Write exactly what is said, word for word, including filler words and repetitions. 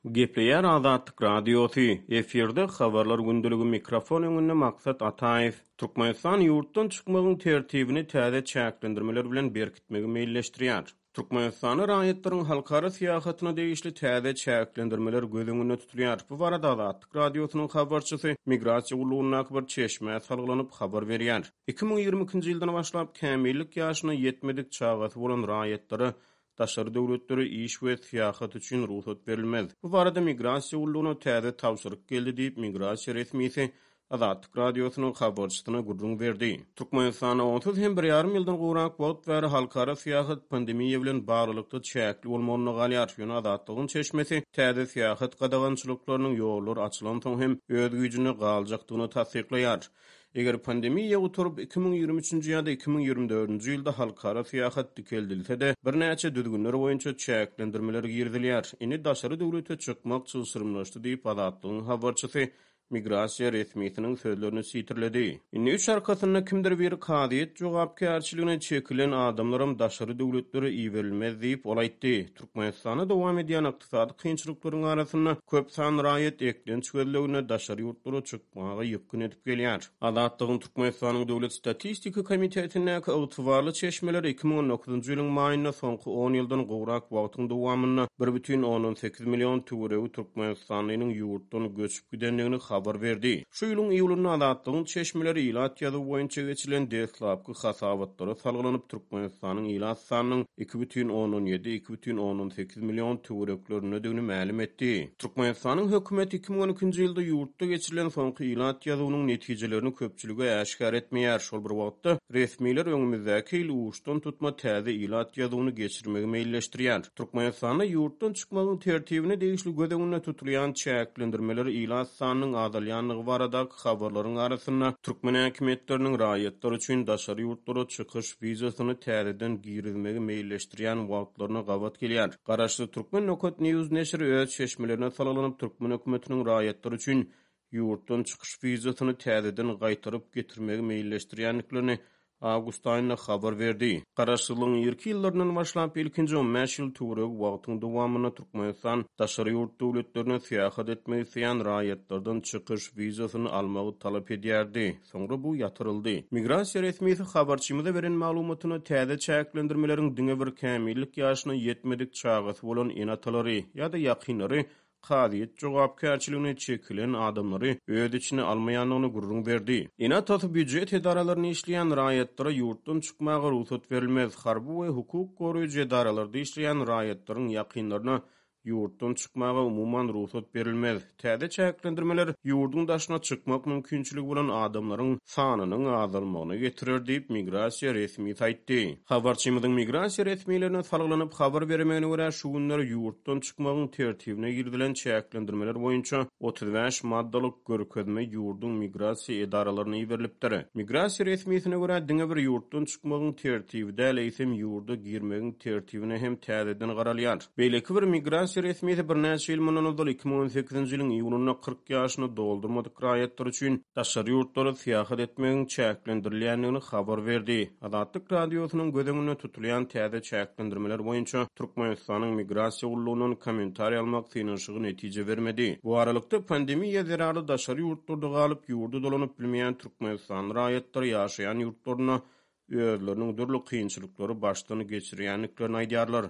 Gepleýär Azatlyk Radiosu. Eferde habarlar gündüligi mikrofon öňünde maksat Ataýew. Türkmenistan ýurtdan çykmagyň tertibini täze çäklendirmeler bilen berkitmegi meýilleşdirýär. Türkmenistany raýatlaryň halkara syýahatyna degişli täze çäklendirmeler göz öňünde tutulýar. Bu barada Azatlyk Radiosynyň habarçysy migrasiýa gulugyna bir çeşme salgylanyp habar berýär. iki ming ýygrimi ikinji ýyldan başlap kämillik ýaşyna ýetmedik çağaty bolan raýatlary daşary döwletleri iş we syýahat üçin ruhsat berilmez. Bu barada migrasiýa gulugyna täze tawsyryk geldi diýip migrasiýa resmiýeti Azatlyk Radiosynyň habarçysyna gurrun berdi. Türkmenistana otuz bir ýarym ýyldan gowrak wagt we halkara syýahat pandemiýa bilen baglykda çäkli bolmagyna galýar. Ýöne Azatlygyň çeşmesi täze syýahat gadagançylyklarynyň ýollary açylan soň hem öz güýjüni galjakdygyny tasdiklaýar. Eger pandemiýa oturup iki ming ýygrimi üçinji ýa-da iki ming ýygrimi dördünji ýylda halkara syýahat dikeldilse-de bir näçe düzgünler boýunça çäklendirmeler girdilýär. Indi daşary döwlete çykmak çysyrmlaşdy diýip Azatlygyň habarçysy migrasiýa resmiýetiniň sözlerini sitirledi. Indi üç arkasyna kimdir bir kadyet jogapkärçiligine çekilen adamlarym daşary döwletleri iýerilmez diýip olaýtdy. Türkmenistana dowam edýän ykdysady kynçylyklaryň arasyna köp san raýat eklenç gözlegine daşary ýurtlara çykmagy ýykyn edip gelýär. Azatlygyň Türkmenistanyň Döwlet Statistika Komitetine ygtybarly çeşmeler iki ming on dokuzunji ýylyň maýyna soňky on ýyldan gowrak wagtyň dowamyna bir бүтүn on sekiz million töweregi Türkmenistanyň ýurtdan göçüp gidenligini habar berdi. Şu ýylyň iýulyna Azatlygyň çeşmeleri ilat ýazy boýunça geçilen deslapky hasabatlary salgylanyp Türkmenistanyň ilat sanynyň iki бүтүn on ýedi - iki бүтүn on sekiz million töwereklerine degini ma'lum etdi. Türkmenistanyň hökümeti iki ming on ikinji ýylda ýurtda geçirilen soňky ilat ýazynyň netijelerini köpçülüge äşkar etmeýär. Şol bir wagtda resmiýler öňümizdäki ýyl uşdan tutma täze ilat ýazynyny geçirmegi meýilleşdirýär. Türkmenistana ýurtdan çykmagyň tertibine degişli göz öňünde tutulýan çäklendirmeler ilat sanynyň adalyanlygy barada habarlaryň arasyna türkmen häkimetleriniň raýatlar üçin daşary ýurtlara çykyş wizasyny täzeden girizmegi meýilleşdirýän wagtlaryna gawat gelýär. Garaşly Türkmen Nokat News neşri öz çeşmelerine salgylanyp türkmen hökümetiniň raýatlar üçin ýurtdan çykyş wizasyny täzeden gaýtaryp getirmegi meýilleşdirýänliklerini Awgust aýynda habar berdi. Garaşlylygyň ýirki ýyllaryndan başlap ilkinji on beş ýyl töwereg wagtyň dowamyna Türkmenistan daşary ýurt döwletlerine syýahat etmegi isleýän raýatlardan çykyş wizasyny almagy talap edýärdi. Soňra bu ýatyryldy. Migrasiýa resmiýeti habarçymyza beren maglumatyna täze çäklendirmeleriň diňe bir kämillik ýaşyna ýetmedik çağaty bolan enatalary ýa-da ýakynlary kadyet jogapkärçiligine çekilen adamlary öz içine almaýanlygyny gurrun berdi. Enatat büdjet edaralaryny işleýän raýatlara ýurtdan çykmagy ruhsat berilmez. Harby we hukuk goraýjy edaralarda işleýän raýatlaryň ýakynlaryna ýurtdan çykmagy umuman ruhsat berilmez. Täze çäklendirmeler ýurdun daşyna çykmak mümkinçiligi bolan adamlaryň sanynyň azalmagyna getirir diýip migrasiýa resmiýeti aýtdy. Habarçymyzyň migrasiýa resmiýetlerine salgylanyp habar bermegine görä şu günler ýurtdan çykmagyň tertibine girdilen çäklendirmeler boýunça otuz beş maddalyk görkezme ýurdun migrasiýa edaralaryna iberilipdir. Migrasiýa resmiýetine görä diňe bir ýurtdan çykmagyň tertibi däl eýsem ýurda girmegiň tertibine hem täzeden garalýar. Beýleki bir migrasiýa resmiýeti bir näçe ýyl mundan öňden iki ming on sekizinji ýylyň iýulyna kırk ýaşyny doldurmadyk raýatlar üçin daşary ýurtlara syýahat etmegiň çäklendirilýänligini habar berdi. Azatlyk Radiosynyň göz öňünde tutulýan täze çäklendirmeler boýunça Türkmenistanyň migrasiýa gulugynyň kommentariýa almak synynşygy netije bermedi. Bu aralykda pandemiýa zerarly daşary ýurtlarda galyp ýurdu dolanyp bilmeýän Türkmenistan raýatlary ýaşaýan ýurtlaryna özleriniň dürli kynçylyklary başdan geçirýänliklerini aýdýarlar.